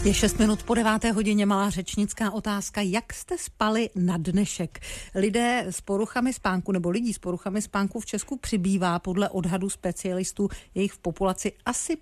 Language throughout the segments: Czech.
Je 6 minut po 9:00, malá řečnická otázka. Jak jste spali na dnešek? Lidé s poruchami spánku nebo lidí s poruchami spánku v Česku přibývá podle odhadu specialistů, je jich v populaci asi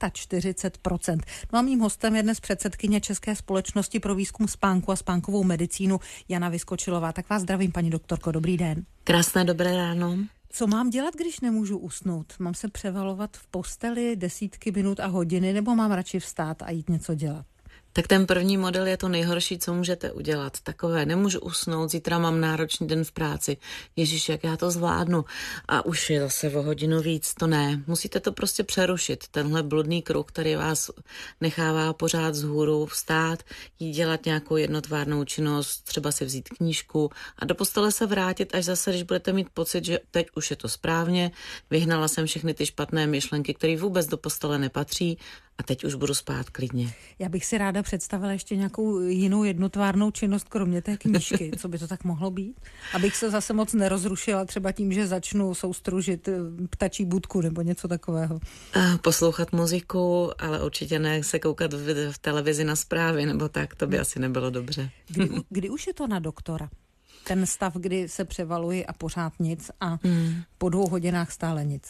45%. No a mým hostem je dnes předsedkyně České společnosti pro výzkum spánku a spánkovou medicínu Jana Vyskočilová. Tak vás zdravím, paní doktorko, dobrý den. Krásné dobré ráno. Co mám dělat, když nemůžu usnout? Mám se převalovat v posteli desítky minut a hodiny, nebo mám radši vstát a jít něco dělat? Tak ten první model je to nejhorší, co můžete udělat. Takové, nemůžu usnout, zítra mám náročný den v práci. Ježiš, jak já to zvládnu. A už je zase o hodinu víc, to ne. Musíte to prostě přerušit. Tenhle bludný kruh, který vás nechává pořád vzhůru vstát, jít dělat nějakou jednotvárnou činnost, třeba si vzít knížku a do postele se vrátit, až zase, když budete mít pocit, že teď už je to správně, vyhnala jsem všechny ty špatné myšlenky, které vůbec do postele nepatří, a teď už budu spát klidně. Já bych si ráda představila ještě nějakou jinou jednotvárnou činnost, kromě té knížky. Co by to tak mohlo být? Abych se zase moc nerozrušila třeba tím, že začnu soustružit ptačí budku nebo něco takového. Poslouchat muziku, ale určitě ne se koukat v televizi na zprávy nebo tak, to by asi nebylo dobře. Kdy už je to na doktora? Ten stav, kdy se převaluji a pořád nic a po 2 hodinách stále nic.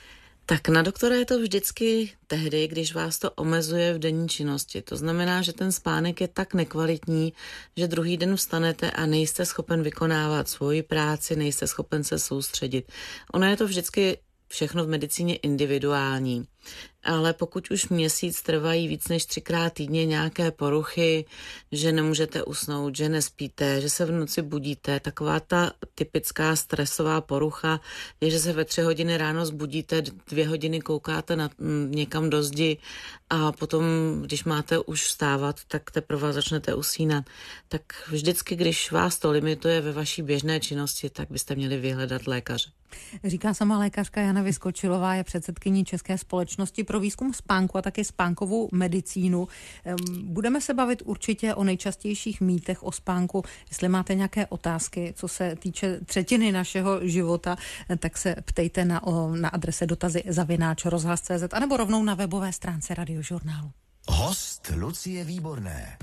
Tak na doktora je to vždycky tehdy, když vás to omezuje v denní činnosti. To znamená, že ten spánek je tak nekvalitní, že druhý den vstanete a nejste schopen vykonávat svoji práci, nejste schopen se soustředit. Ono je to vždycky všechno v medicíně individuální. Ale pokud už měsíc trvají víc než 3krát týdně nějaké poruchy, že nemůžete usnout, že nespíte, že se v noci budíte, taková ta typická stresová porucha je, že se ve 3 hodiny ráno zbudíte, 2 hodiny koukáte někam do zdi a potom, když máte už vstávat, tak teprve začnete usínat. Tak vždycky, když vás to limituje ve vaší běžné činnosti, tak byste měli vyhledat lékaře. Říká sama lékařka Jana Vyskočilová, je předsedkyní České společnosti pro výzkum spánku a taky spánkovou medicínu. Budeme se bavit určitě o nejčastějších mýtech o spánku. Jestli máte nějaké otázky, co se týče třetiny našeho života, tak se ptejte na adrese dotazy@rozhlas.cz anebo rovnou na webové stránce Radiožurnálu. Host Lucie Výborné.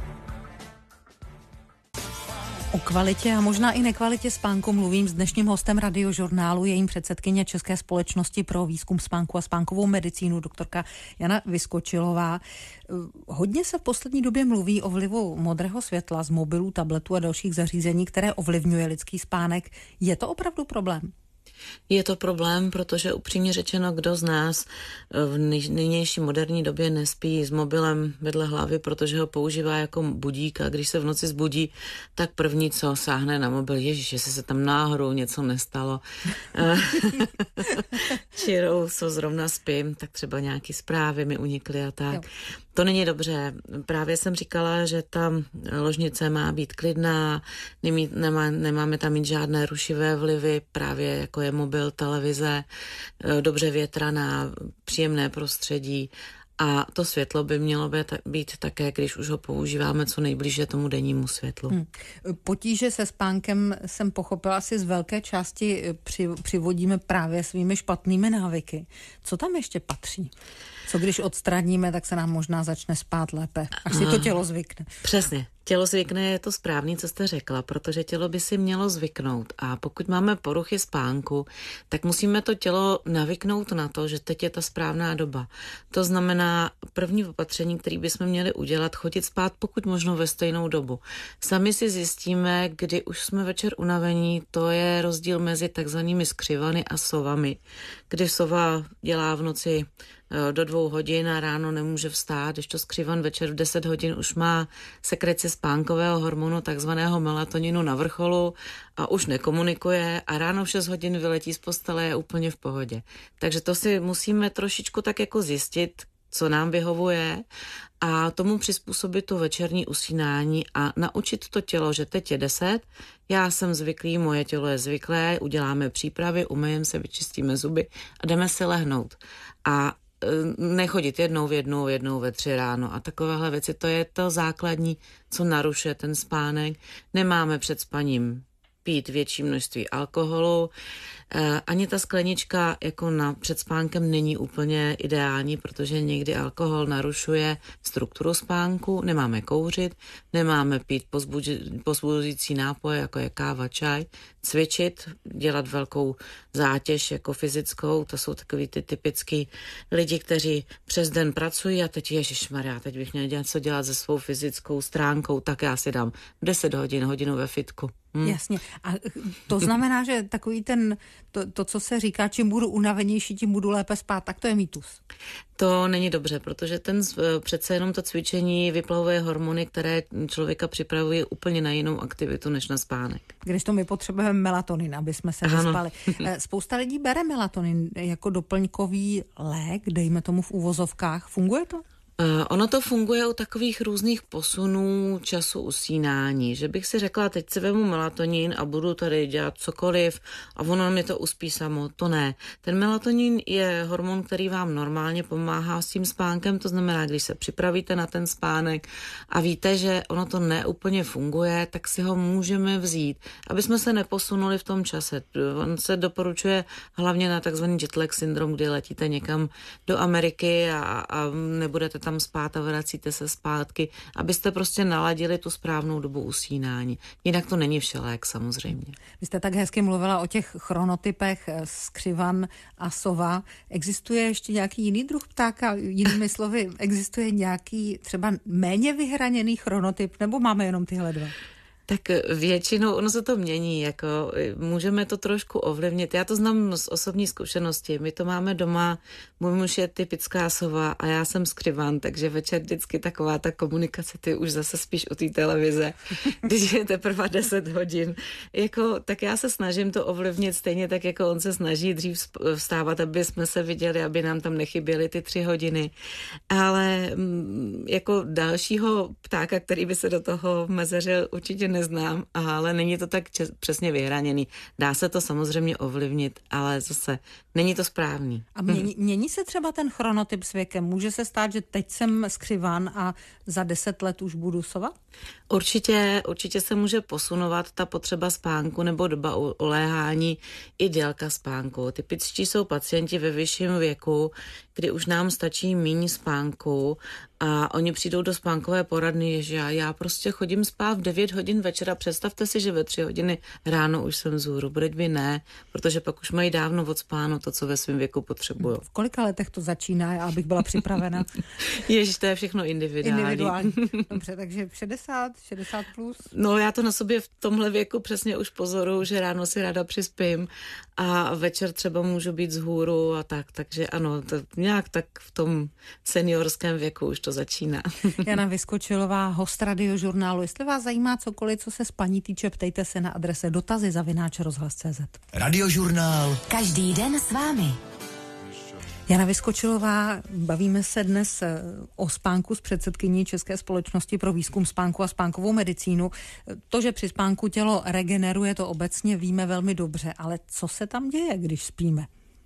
O kvalitě a možná i nekvalitě spánku mluvím s dnešním hostem Radiožurnálu, jejím předsedkyně České společnosti pro výzkum spánku a spánkovou medicínu, doktorka Jana Vyskočilová. Hodně se v poslední době mluví o vlivu modrého světla z mobilů, tabletů a dalších zařízení, které ovlivňuje lidský spánek. Je to opravdu problém? Je to problém, protože upřímně řečeno, kdo z nás v nynější moderní době nespí s mobilem vedle hlavy, protože ho používá jako budík a když se v noci zbudí, tak první, co sáhne na mobil, ježiš, jestli se tam náhodou něco nestalo. Čirou, co zrovna spím, tak třeba nějaký zprávy mi unikly a tak. Jo. To není dobře. Právě jsem říkala, že ta ložnice má být klidná, nemáme tam mít žádné rušivé vlivy, právě jako je mobil, televize, dobře větraná, příjemné prostředí. A to světlo by mělo být také, když už ho používáme co nejblíže tomu dennímu světlu. Potíže se spánkem jsem pochopila asi z velké části přivodíme právě svými špatnými návyky. Co tam ještě patří? Co když odstraníme, tak se nám možná začne spát lépe, až si to tělo zvykne. Přesně. Tělo zvykne je to správný, co jste řekla, protože tělo by si mělo zvyknout. A pokud máme poruchy spánku, tak musíme to tělo navyknout na to, že teď je ta správná doba. To znamená první opatření, které bychom měli udělat, chodit spát pokud možno ve stejnou dobu. Sami si zjistíme, kdy už jsme večer unavení, to je rozdíl mezi takzvanými skřivany a sovami, kdy sova dělá v noci do 2 hodin a ráno nemůže vstát, když to skřivan večer v 10 hodin už má sekreci spánkového hormonu, takzvaného melatoninu na vrcholu a už nekomunikuje a ráno v 6 hodin vyletí z postele, je úplně v pohodě. Takže to si musíme trošičku tak jako zjistit, co nám vyhovuje a tomu přizpůsobit tu večerní usínání a naučit to tělo, že teď je 10, já jsem zvyklý, moje tělo je zvyklé, uděláme přípravy, umyjeme se, vyčistíme zuby a jdeme si lehnout. A nechodit jednou ve 3 ráno a takovéhle věci, to je to základní, co narušuje ten spánek. Nemáme před spaním pít větší množství alkoholu, Ani ta sklenička jako před spánkem není úplně ideální, protože někdy alkohol narušuje strukturu spánku, nemáme kouřit, nemáme pít pozbuzující nápoje, jako je káva, čaj, cvičit, dělat velkou zátěž jako fyzickou, to jsou takový ty typický lidi, kteří přes den pracují a teď ježišmarja, teď bych měl něco dělat se svou fyzickou stránkou, tak já si dám 10 hodinu ve fitku. Jasně. A to znamená, že takový to, co se říká, čím budu unavenější, tím budu lépe spát, tak to je mýtus. To není dobře, protože přece jenom to cvičení vyplavuje hormony, které člověka připravují úplně na jinou aktivitu než na spánek. Když to my potřebujeme melatonin, aby jsme se vyspali. Spousta lidí bere melatonin jako doplňkový lék, dejme tomu v uvozovkách. Funguje to? Ono to funguje u takových různých posunů času usínání, že bych si řekla, teď si vemu melatonin a budu tady dělat cokoliv a ono mi to uspí samo, to ne. Ten melatonin je hormon, který vám normálně pomáhá s tím spánkem, to znamená, když se připravíte na ten spánek a víte, že ono to neúplně funguje, tak si ho můžeme vzít, aby jsme se neposunuli v tom čase. On se doporučuje hlavně na takzvaný jetlag syndrom, kdy letíte někam do Ameriky a nebudete tam spát a vracíte se zpátky, abyste prostě naladili tu správnou dobu usínání. Jinak to není všelék samozřejmě. Vy jste tak hezky mluvila o těch chronotypech skřivan a sova. Existuje ještě nějaký jiný druh ptáka? Jinými slovy, existuje nějaký třeba méně vyhraněný chronotyp, nebo máme jenom tyhle dva? Tak většinou ono se to mění, jako můžeme to trošku ovlivnit. Já to znám z osobní zkušenosti. My to máme doma, můj muž je typická sova a já jsem skřivan, takže večer vždycky taková ta komunikace, ty už zase spíš u té televize, když je teprve 10 hodin. Tak já se snažím to ovlivnit stejně tak, jako on se snaží dřív vstávat, aby jsme se viděli, aby nám tam nechyběly ty 3 hodiny. Ale jako dalšího ptáka, který by se do toho mezeřil, určitě neznám, ale není to tak přesně vyhraněný. Dá se to samozřejmě ovlivnit, ale zase není to správný. A mění se třeba ten chronotyp s věkem? Může se stát, že teď jsem skřivan a za 10 let už budu sova? Určitě se může posunovat ta potřeba spánku nebo doba uléhání i délka spánku. Typičtí jsou pacienti ve vyšším věku, kdy už nám stačí méně spánku a oni přijdou do spánkové poradny, že já prostě chodím spát v 9 hodin večera. Představte si, že ve 3 hodiny ráno už jsem vzhůru. Bude by ne, protože pak už mají dávno odspáno to, co ve svém věku potřebují. V kolika letech to začíná, abych byla připravena? Ježiš, to je všechno individuální. Dobře, takže 60 plus? No, já to na sobě v tomhle věku přesně už pozoruju, že ráno si ráda přispím a večer třeba můžu být vzhůru a tak, takže ano, to nějak tak v tom seniorském věku už to začíná. Jana Vyskočilová, host Radiožurnálu. Jestli vás zajímá cokoliv, co se spaní týče, ptejte se na adrese dotazy@rozhlas.cz. Radiožurnál. Každý den s vámi. Jana Vyskočilová, bavíme se dnes o spánku s předsedkyní České společnosti pro výzkum spánku a spánkovou medicínu. To, že při spánku tělo regeneruje, to obecně víme velmi dobře, ale co se tam děje, když spíme?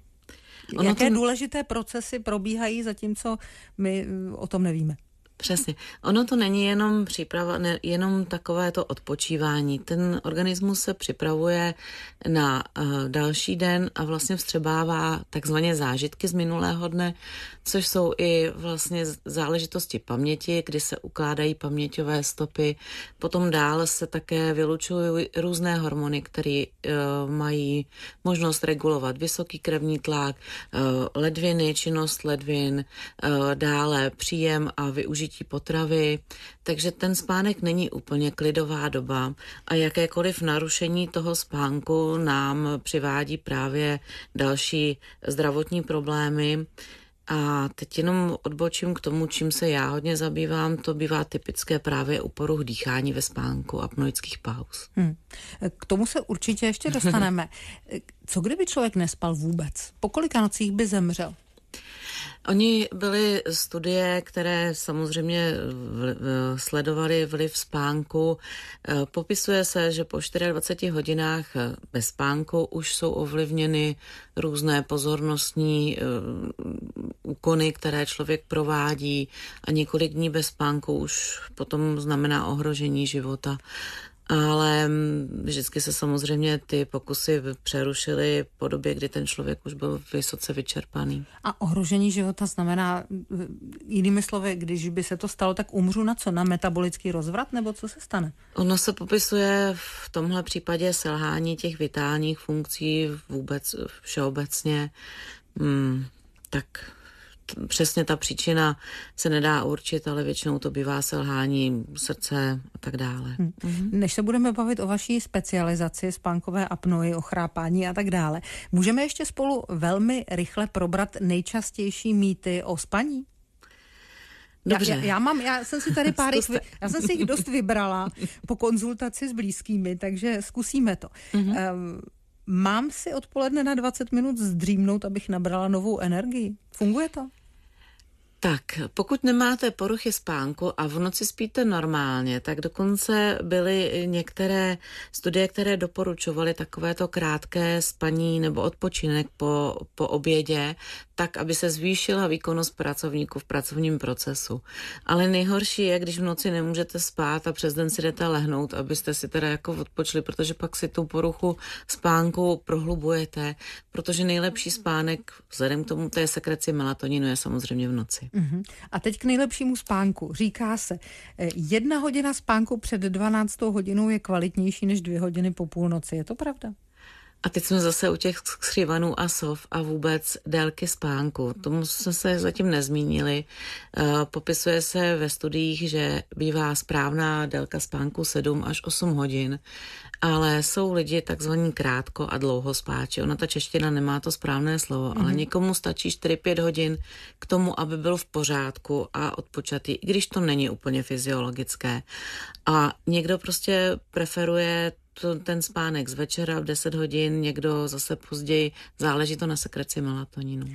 Jaké důležité procesy probíhají, zatímco my o tom nevíme? Přesně. Ono to není jenom příprava, jenom takové to odpočívání. Ten organismus se připravuje na další den a vlastně vstřebává takzvané zážitky z minulého dne, což jsou i vlastně záležitosti paměti, kdy se ukládají paměťové stopy. Potom dále se také vylučují různé hormony, které mají možnost regulovat vysoký krevní tlak, ledviny, činnost ledvin, dále příjem a využití potravy, takže ten spánek není úplně klidová doba a jakékoliv narušení toho spánku nám přivádí právě další zdravotní problémy. A teď jenom odbočím k tomu, čím se já hodně zabývám, to bývá typické právě u poruch dýchání ve spánku, apnoických pauz. K tomu se určitě ještě dostaneme. Co kdyby člověk nespal vůbec? Po kolika nocích by zemřel? Oni byly studie, které samozřejmě sledovaly vliv spánku. Popisuje se, že po 24 hodinách bez spánku už jsou ovlivněny různé pozornostní úkony, které člověk provádí a několik dní bez spánku už potom znamená ohrožení života. ale vždycky se samozřejmě ty pokusy přerušily po době, kdy ten člověk už byl vysoce vyčerpaný. A ohrožení života znamená, jinými slovy, když by se to stalo, tak umřu na co? Na metabolický rozvrat, nebo co se stane? Ono se popisuje v tomhle případě selhání těch vitálních funkcí vůbec všeobecně, tak přesně ta příčina se nedá určit, ale většinou to bývá selhání srdce a tak dále. Než se budeme bavit o vaší specializaci, spánkové apnoe, o chrápání a tak dále, můžeme ještě spolu velmi rychle probrat nejčastější mýty o spaní? Dobře. Já jsem si tady já jsem si jich dost vybrala po konzultaci s blízkými, takže zkusíme to. Mám si odpoledne na 20 minut zdřímnout, abych nabrala novou energii? Funguje to? Tak, pokud nemáte poruchy spánku a v noci spíte normálně, tak dokonce byly některé studie, které doporučovaly takovéto krátké spaní nebo odpočinek po obědě, tak, aby se zvýšila výkonnost pracovníků v pracovním procesu. Ale nejhorší je, když v noci nemůžete spát a přes den si jdete lehnout, abyste si teda jako odpočli, protože pak si tu poruchu spánku prohlubujete, protože nejlepší spánek vzhledem k tomu té sekreci melatoninu je samozřejmě v noci. A teď k nejlepšímu spánku. Říká se, 1 hodina spánku před 12. hodinou je kvalitnější než 2 hodiny po půlnoci. Je to pravda? A teď jsme zase u těch skřivanů a sov a vůbec délky spánku. Tomu jsme se zatím nezmínili. Popisuje se ve studiích, že bývá správná délka spánku 7 až 8 hodin, ale jsou lidi takzvaní krátko a dlouho spáči. Ona ta čeština nemá to správné slovo, ale někomu stačí 4-5 hodin k tomu, aby byl v pořádku a odpočatý, i když to není úplně fyziologické. A někdo prostě preferuje ten spánek z večera v 10 hodin, někdo zase později, záleží to na sekreci melatoninu.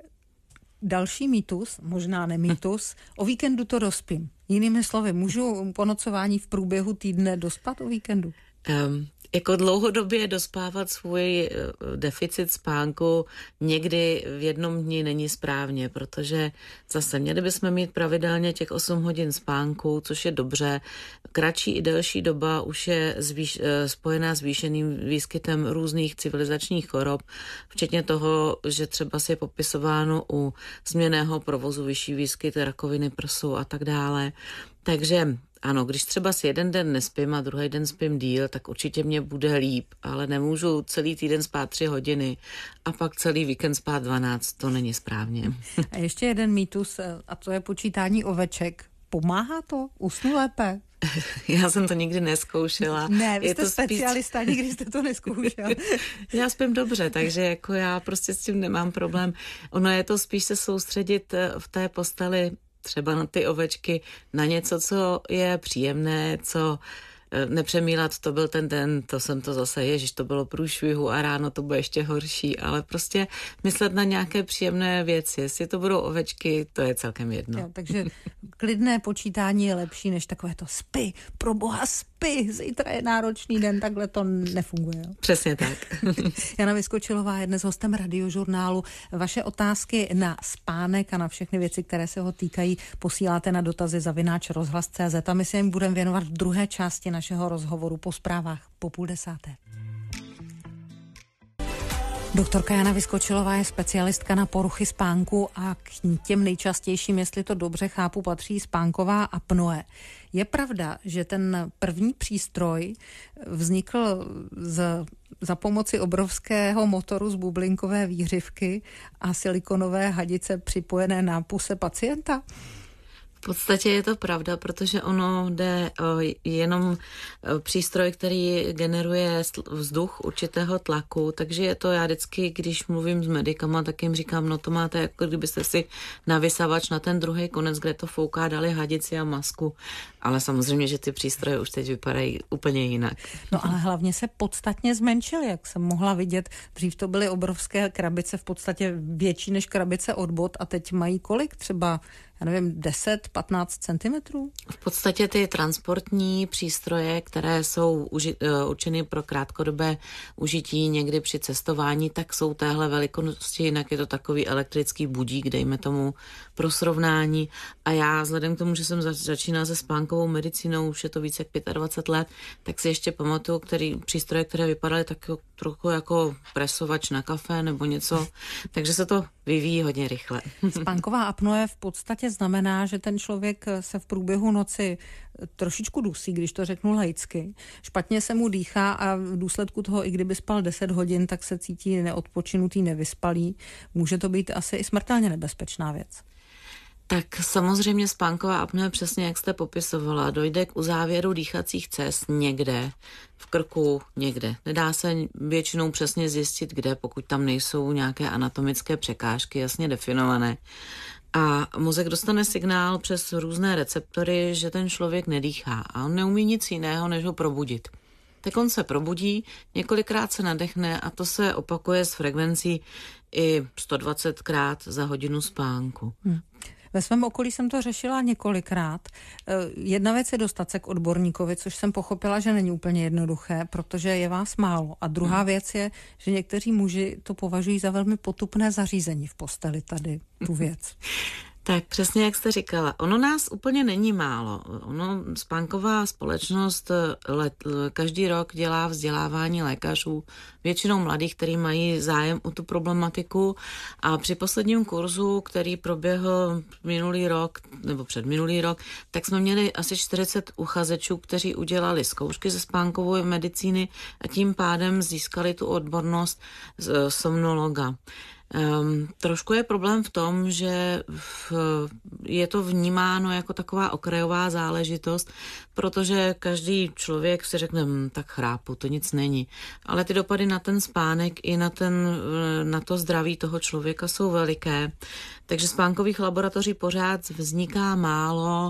Další mýtus, možná nemýtus, o víkendu to dospím. Jinými slovy, můžu po nocování v průběhu týdne dospat o víkendu? Jako dlouhodobě dospávat svůj deficit spánku někdy v jednom dni není správně, protože zase měli bychom mít pravidelně těch 8 hodin spánku, což je dobře. Kratší i delší doba už je spojená s zvýšeným výskytem různých civilizačních chorob, včetně toho, že třeba si je popisováno u směnného provozu vyšší výskyt rakoviny prsu a tak dále. Takže ano, když třeba si jeden den nespím a druhý den spím díl, tak určitě mě bude líp, ale nemůžu celý týden spát 3 hodiny a pak celý víkend spát 12, to není správně. A ještě jeden mýtus, a to je počítání oveček. Pomáhá to? Usnu lépe? Já jsem to nikdy neskoušela. Ne, vy jste specialista, nikdy jste to neskoušel. Já spím dobře, takže jako já prostě s tím nemám problém. Ono je to spíš se soustředit v té posteli třeba na ty ovečky, na něco, co je příjemné, co nepřemýlat, to byl ten den, to jsem to zase, ježiš, to bylo průšvihu a ráno to bude ještě horší, ale prostě myslet na nějaké příjemné věci. Jestli to budou ovečky, to je celkem jedno. Jo, takže klidné počítání je lepší než takové to spí, pro boha spí, zítra je náročný den, takhle to nefunguje. Jo? Přesně tak. Jana Vyskočilová je dnes hostem Radiožurnálu. Vaše otázky na spánek a na všechny věci, které se ho týkají, posíláte na dotazy @rozhlas.cz a my se jim budeme věnovat v druhé části našeho rozhovoru po zprávách po 9:30. Doktorka Jana Vyskočilová je specialistka na poruchy spánku a k těm nejčastějším, jestli to dobře chápu, patří spánková apnoe. Je pravda, že ten první přístroj vznikl za pomoci obrovského motoru z bublinkové výhřivky a silikonové hadice připojené na puse pacienta? V podstatě je to pravda, protože ono jde jenom přístroj, který generuje vzduch určitého tlaku, takže je to, já vždycky, když mluvím s medikama, tak jim říkám, no to máte, jako kdybyste si na vysavač na ten druhý konec, kde to fouká, dali hadici a masku, ale samozřejmě, že ty přístroje už teď vypadají úplně jinak. No ale hlavně se podstatně zmenšily, jak jsem mohla vidět, dřív to byly obrovské krabice, v podstatě větší než krabice od bot a teď mají kolik? Třeba já nevím, 10-15 centimetrů? V podstatě ty transportní přístroje, které jsou určeny pro krátkodobé užití někdy při cestování, tak jsou téhle velikosti, jinak je to takový elektrický budík, dejme tomu pro srovnání. A já vzhledem k tomu, že jsem začínala se spánkovou medicínou, už je to více jak 25 let, tak si ještě pamatuju přístroje, které vypadaly tak trochu jako presovač na kafe nebo něco, takže se to vyvíjí hodně rychle. Spánková apnoe v podstatě znamená, že ten člověk se v průběhu noci trošičku dusí, když to řeknu laicky. Špatně se mu dýchá a v důsledku toho, i kdyby spal 10 hodin, tak se cítí neodpočinutý, nevyspalý. Může to být asi i smrtelně nebezpečná věc. Tak samozřejmě spánková apnoe, přesně jak jste popisovala, dojde k uzávěru dýchacích cest někde, v krku někde. Nedá se většinou přesně zjistit, kde, pokud tam nejsou nějaké anatomické překážky jasně definované. A mozek dostane signál přes různé receptory, že ten člověk nedýchá a on neumí nic jiného, než ho probudit. Tak on se probudí, několikrát se nadechne a to se opakuje s frekvencí i 120krát za hodinu spánku. Ve svém okolí jsem to řešila několikrát. Jedna věc je dostat se k odborníkovi, což jsem pochopila, že není úplně jednoduché, protože je vás málo. A druhá věc je, že někteří muži to považují za velmi potupné zařízení v posteli tady, tu věc. Tak přesně jak jste říkala, ono nás úplně není málo. Spánková společnost každý rok dělá vzdělávání lékařů, většinou mladých, kteří mají zájem o tu problematiku a při posledním kurzu, který proběhl minulý rok nebo předminulý rok, tak jsme měli asi 40 uchazečů, kteří udělali zkoušky ze spánkové medicíny a tím pádem získali tu odbornost somnologa. Trošku je problém v tom, že je to vnímáno jako taková okrajová záležitost, protože každý člověk si řekne, tak chrápu, to nic není. Ale ty dopady na ten spánek i na to zdraví toho člověka jsou veliké. Takže spánkových laboratoří pořád vzniká málo,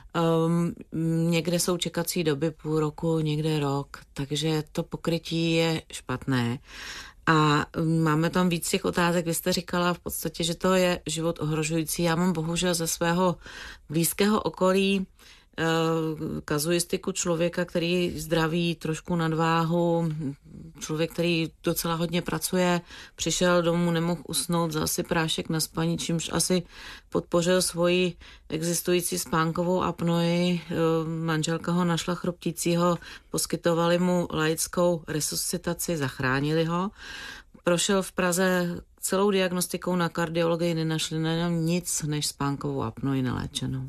někde jsou čekací doby půl roku, někde rok, takže to pokrytí je špatné. A máme tam víc těch otázek. Vy jste říkala v podstatě, že to je život ohrožující. Já mám bohužel ze svého blízkého okolí kazuistiku člověka, který zdraví, trošku nadváhu, člověk, který docela hodně pracuje, přišel domů, nemohl usnout, vzal si prášek na spaní, čímž asi podpořil svoji existující spánkovou apnoe. Manželka ho našla chroptícího, poskytovali mu laickou resuscitaci, zachránili ho. Prošel v Praze celou diagnostikou na kardiologii, nenašli na něm nic než spánkovou apnoe neléčenou.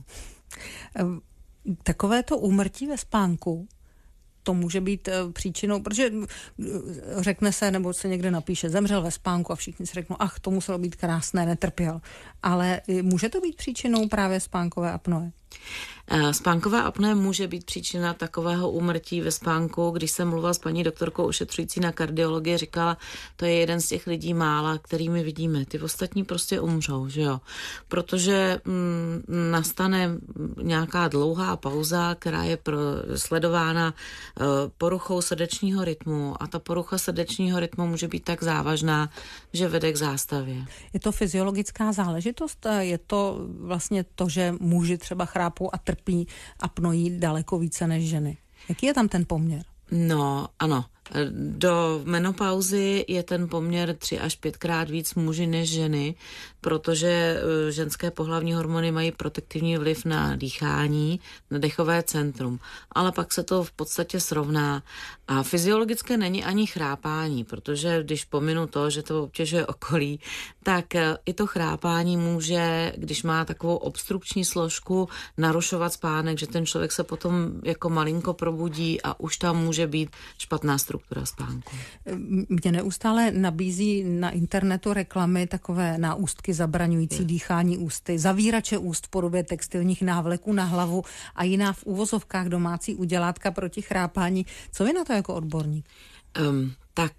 Takovéto úmrtí ve spánku, to může být příčinou, protože řekne se, nebo se někde napíše, zemřel ve spánku a všichni si řeknou, to muselo být krásné, netrpěl. Ale může to být příčinou právě spánkové apnoe? Spánková apnoe může být příčina takového úmrtí ve spánku. Když jsem mluvila s paní doktorkou ošetřující na kardiologii, říkala, to je jeden z těch lidí mála, kterými vidíme. Ty ostatní prostě umřou, že jo? Protože nastane nějaká dlouhá pauza, která je sledována poruchou srdečního rytmu a ta porucha srdečního rytmu může být tak závažná, že vede k zástavě. Je to fyziologická záležitost? Je to vlastně to, že muži třeba chrápou a trpí apnoí daleko více než ženy? Jaký je tam ten poměr? No, ano. Do menopauzy je ten poměr 3 až 5krát víc muži než ženy, protože ženské pohlavní hormony mají protektivní vliv na dýchání, na dechové centrum. Ale pak se to v podstatě srovná. A fyziologické není ani chrápání, protože když pominu to, že to obtěžuje okolí, tak i to chrápání může, když má takovou obstrukční složku, narušovat spánek, že ten člověk se potom jako malinko probudí a už tam může být špatná struktura spánku. Mě neustále nabízí na internetu reklamy takové náústky zabraňující dýchání ústy, zavírače úst v podobě textilních návleků na hlavu a jiná v uvozovkách domácí udělátka proti chrápání. Co vy na to jako odborník? Tak,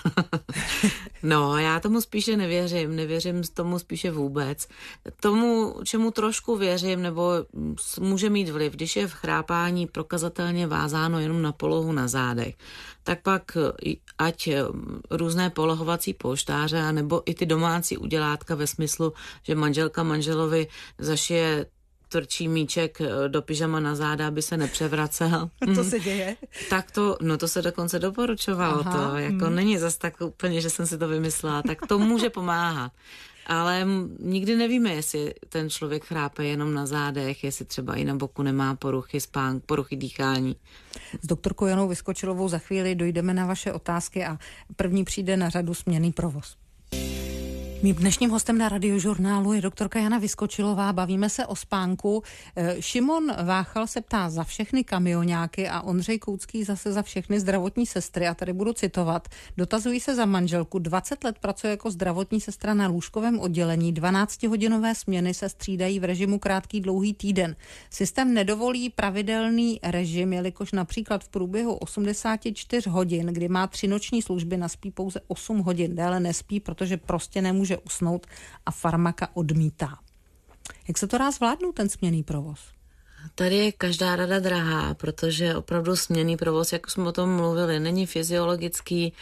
no, já tomu spíše nevěřím tomu spíše vůbec. Tomu, čemu trošku věřím, nebo může mít vliv, když je v chrápání prokazatelně vázáno jenom na polohu na zádech, tak pak ať různé polohovací polštáře, nebo i ty domácí udělátka ve smyslu, že manželka manželovi zašije tvrdší míček do pyžama na záda, aby se nepřevracel. To se děje? Tak to se dokonce doporučovalo. Aha, to jako není zas tak úplně, že jsem si to vymyslela. Tak to může pomáhat. Ale nikdy nevíme, jestli ten člověk chrápe jenom na zádech, jestli třeba i na boku nemá poruchy spánku, poruchy dýchání. S doktorkou Janou Vyskočilovou za chvíli dojdeme na vaše otázky a první přijde na řadu směnný provoz. Mým dnešním hostem na Radiožurnálu je doktorka Jana Vyskočilová. Bavíme se o spánku. Šimon Váchal se ptá za všechny kamioňáky a Ondřej Koucký zase za všechny zdravotní sestry. A tady budu citovat. Dotazují se za manželku. 20 let pracuje jako zdravotní sestra na lůžkovém oddělení. 12hodinové směny se střídají v režimu krátký dlouhý týden. Systém nedovolí pravidelný režim, jelikož například v průběhu 84 hodin, kdy má 3 noční služby, naspí pouze 8 hodin. Déle nespí, protože prostě nemůže usnout a farmaka odmítá. Jak se to dá zvládnout, ten směnný provoz? Tady je každá rada drahá, protože opravdu směnný provoz, jak jsme o tom mluvili, není fyziologický.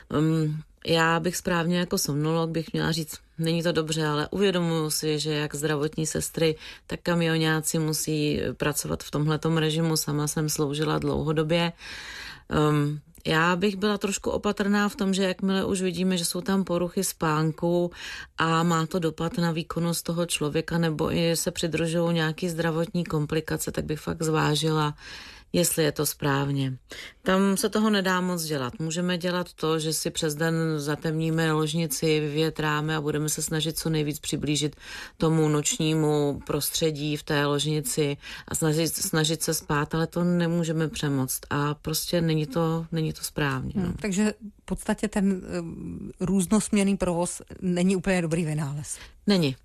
Já bych správně jako somnolog bych měla říct, není to dobře, ale uvědomuji si, že jak zdravotní sestry, tak kamioňáci musí pracovat v tomhletom režimu. Sama jsem sloužila dlouhodobě. Já bych byla trošku opatrná v tom, že jakmile už vidíme, že jsou tam poruchy spánku a má to dopad na výkonnost toho člověka nebo i se přidružují nějaké zdravotní komplikace, tak bych fakt zvážila, jestli je to správně. Tam se toho nedá moc dělat. Můžeme dělat to, že si přes den zatemníme ložnici, vyvětráme a budeme se snažit co nejvíc přiblížit tomu nočnímu prostředí v té ložnici a snažit se spát, ale to nemůžeme přemoct a prostě není to správně. No. Takže v podstatě ten různosměrný provoz není úplně dobrý vynález. Není.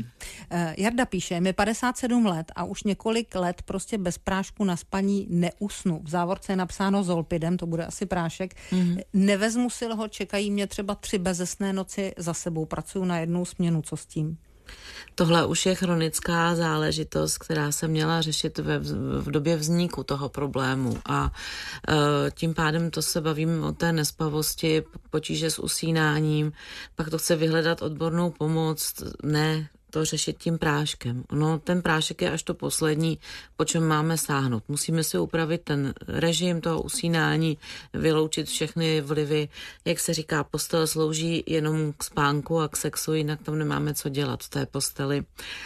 Jarda píše, mi 57 let a už několik let prostě bez prášku na spaní neusnu. V závorce je napsáno Zolpidem, to bude asi prášek. Nevezmu si ho, čekají mě třeba 3 bezesné noci za sebou. Pracuju na jednou směnu, co s tím? Tohle už je chronická záležitost, která se měla řešit v době vzniku toho problému a tím pádem to se bavíme o té nespavosti, potíže s usínáním, pak to chce vyhledat odbornou pomoc, ne to řešit tím práškem. No, ten prášek je až to poslední, po čem máme sáhnout. Musíme si upravit ten režim toho usínání, vyloučit všechny vlivy. Jak se říká, postel slouží jenom k spánku a k sexu, jinak tam nemáme co dělat v té posteli.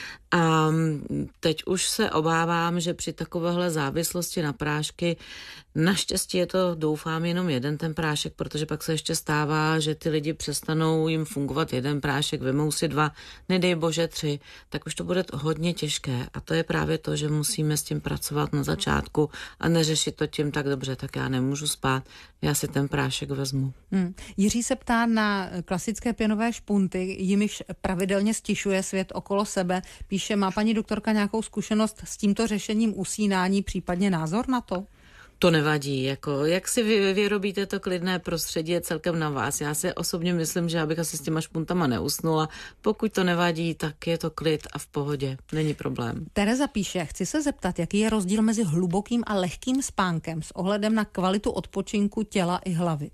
A teď už se obávám, že při takovéhle závislosti na prášky, naštěstí je to, doufám, jenom jeden ten prášek, protože pak se ještě stává, že ty lidi přestanou jim fungovat jeden prášek, vemou si 2, nedej bože 3, tak už to bude hodně těžké. A to je právě to, že musíme s tím pracovat na začátku a neřešit to tím tak dobře, tak já nemůžu spát, já si ten prášek vezmu. Jiří se ptá na klasické pěnové špunty, jimiž pravidelně stišuje svět okolo sebe. Píše, má paní doktorka nějakou zkušenost s tímto řešením usínání, případně názor na to? To nevadí, jako jak si vyrobíte to klidné prostředí je celkem na vás. Já si osobně myslím, že abych asi s těma špuntama neusnula. Pokud to nevadí, tak je to klid a v pohodě, není problém. Tereza píše, chci se zeptat, jaký je rozdíl mezi hlubokým a lehkým spánkem s ohledem na kvalitu odpočinku těla i hlavy.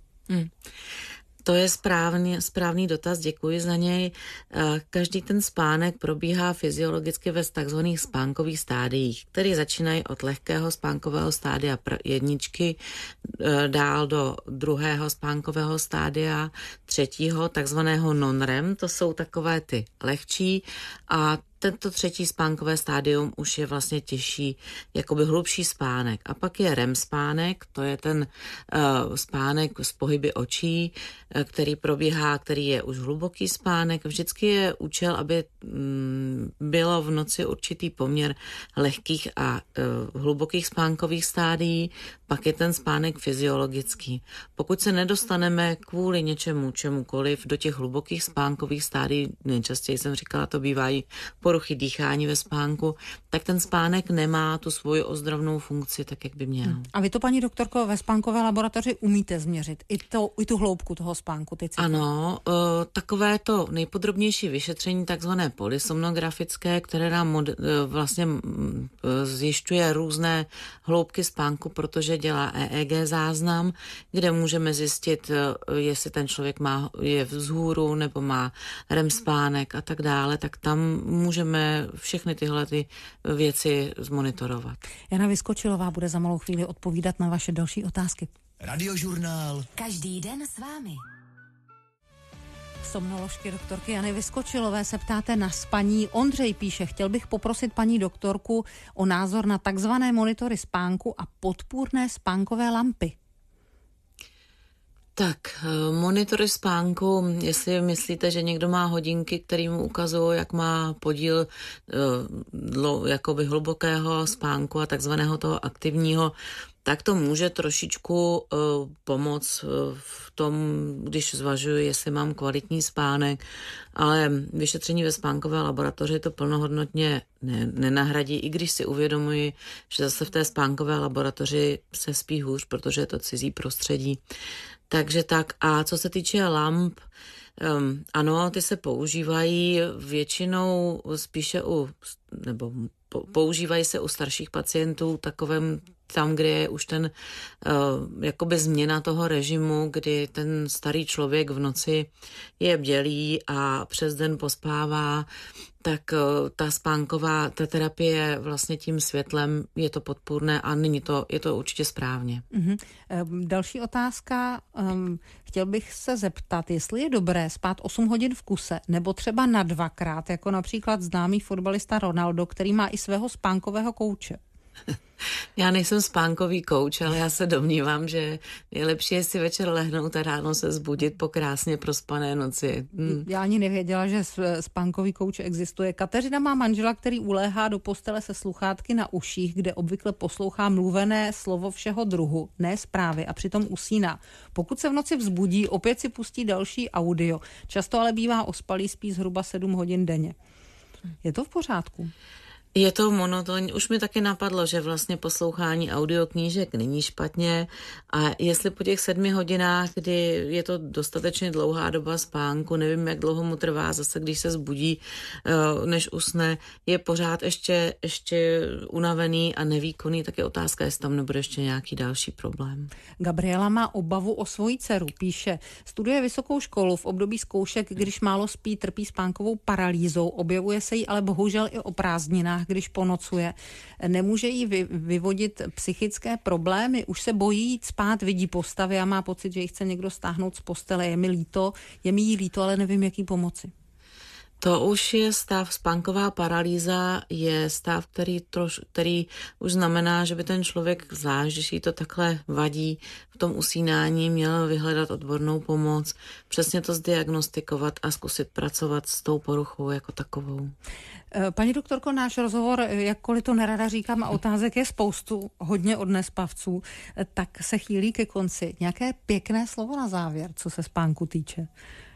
To je správný dotaz, děkuji za něj. Každý ten spánek probíhá fyziologicky ve takzvaných spánkových stádiích, které začínají od lehkého spánkového stádia jedničky, dál do 2. spánkového stádia, 3. takzvaného non-REM, to jsou takové ty lehčí a tento 3. spánkové stádium už je vlastně těžší, jakoby hlubší spánek. A pak je REM spánek, to je ten spánek z pohyby očí, který probíhá, který je už hluboký spánek. Vždycky je účel, aby bylo v noci určitý poměr lehkých a hlubokých spánkových stádií, pak je ten spánek fyziologický. Pokud se nedostaneme kvůli něčemukoliv do těch hlubokých spánkových stádií, nejčastěji jsem říkala, to bývají poruchy poruchy dýchání ve spánku, tak ten spánek nemá tu svoji ozdravnou funkci, tak jak by měl. A vy to, paní doktorko, ve spánkové laboratoři umíte změřit? I tu hloubku toho spánku? Ano, takové to nejpodrobnější vyšetření, takzvané polysomnografické, které nám vlastně zjišťuje různé hloubky spánku, protože dělá EEG záznam, kde můžeme zjistit, jestli ten člověk je vzhůru nebo má REM spánek a tak dále, tak tam můžeme všechny tyhle ty věci zmonitorovat. Jana Vyskočilová bude za malou chvíli odpovídat na vaše další otázky. Radiožurnál. Každý den s vámi. Somnoložky doktorky Jany Vyskočilové se ptáte na spaní. Ondřej píše, chtěl bych poprosit paní doktorku o názor na takzvané monitory spánku a podpůrné spánkové lampy. Tak, monitory spánku, jestli myslíte, že někdo má hodinky, které mu ukazují, jak má podíl jakoby hlubokého spánku a takzvaného toho aktivního, tak to může trošičku pomoct v tom, když zvažuji, jestli mám kvalitní spánek, ale vyšetření ve spánkové laboratoři to plnohodnotně nenahradí, i když si uvědomuji, že zase v té spánkové laboratoři se spí hůř, protože je to cizí prostředí. Takže tak, a co se týče lamp, ano, ty se používají většinou spíše používají se u starších pacientů takovém tam, kde je už ten jakoby změna toho režimu, kdy ten starý člověk v noci je bdělý a přes den pospává, tak ta terapie vlastně tím světlem je to podpůrné a je to určitě správně. Mm-hmm. Další otázka. Chtěl bych se zeptat, jestli je dobré spát 8 hodin v kuse, nebo třeba na 2krát, jako například známý fotbalista Ronaldo, který má i svého spánkového kouče. Já nejsem spánkový kouč, ale já se domnívám, že nejlepší je si večer lehnout a ráno se zbudit po krásně prospané noci. Já ani nevěděla, že spánkový kouč existuje. Kateřina má manžela, který uléhá do postele se sluchátky na uších, kde obvykle poslouchá mluvené slovo všeho druhu, ne zprávy, a přitom usíná. Pokud se v noci vzbudí, opět si pustí další audio. Často ale bývá ospalý, spí zhruba 7 hodin denně. Je to v pořádku? Je to monotónní. Už mi taky napadlo, že vlastně poslouchání audioknížek není špatně a jestli po těch 7 hodinách, kdy je to dostatečně dlouhá doba spánku, nevím, jak dlouho mu trvá zase, když se zbudí, než usne, je pořád ještě unavený a nevýkonný, tak je otázka, jestli tam nebude ještě nějaký další problém. Gabriela má obavu o svoji dceru. Píše, studuje vysokou školu, v období zkoušek, když málo spí, trpí spánkovou paralýzou, objevuje se jí ale bohužel i o prázdninách, když ponocuje. Nemůže jí vyvodit psychické problémy, už se bojí jít spát, vidí postavy a má pocit, že ji chce někdo stáhnout z postele. Je mi jí líto, ale nevím, jak jí pomoci. To už je stav, spánková paralýza je stav, který už znamená, že by ten člověk, zvlášť, když jí to takhle vadí v tom usínání, měl vyhledat odbornou pomoc, přesně to zdiagnostikovat a zkusit pracovat s tou poruchou jako takovou. Paní doktorko, náš rozhovor, jakkoliv to nerada říkám, a otázek je spoustu, hodně od nespavců, tak se chýlí ke konci. Nějaké pěkné slovo na závěr, co se spánku týče?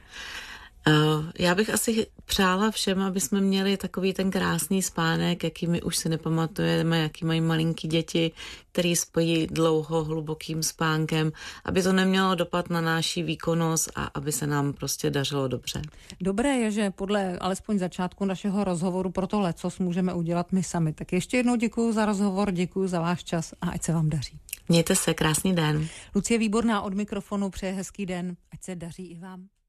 Já bych asi přála všem, aby jsme měli takový ten krásný spánek, jaký my už si nepamatujeme, jaký mají malinký děti, který spojí dlouho hlubokým spánkem, aby to nemělo dopad na naši výkonnost a aby se nám prostě dařilo dobře. Dobré je, že podle alespoň začátku našeho rozhovoru pro to lecos můžeme udělat my sami. Tak ještě jednou děkuji za rozhovor, děkuji za váš čas a ať se vám daří. Mějte se, krásný den. Lucie Výborná od mikrofonu přeje hezký den, ať se daří i vám.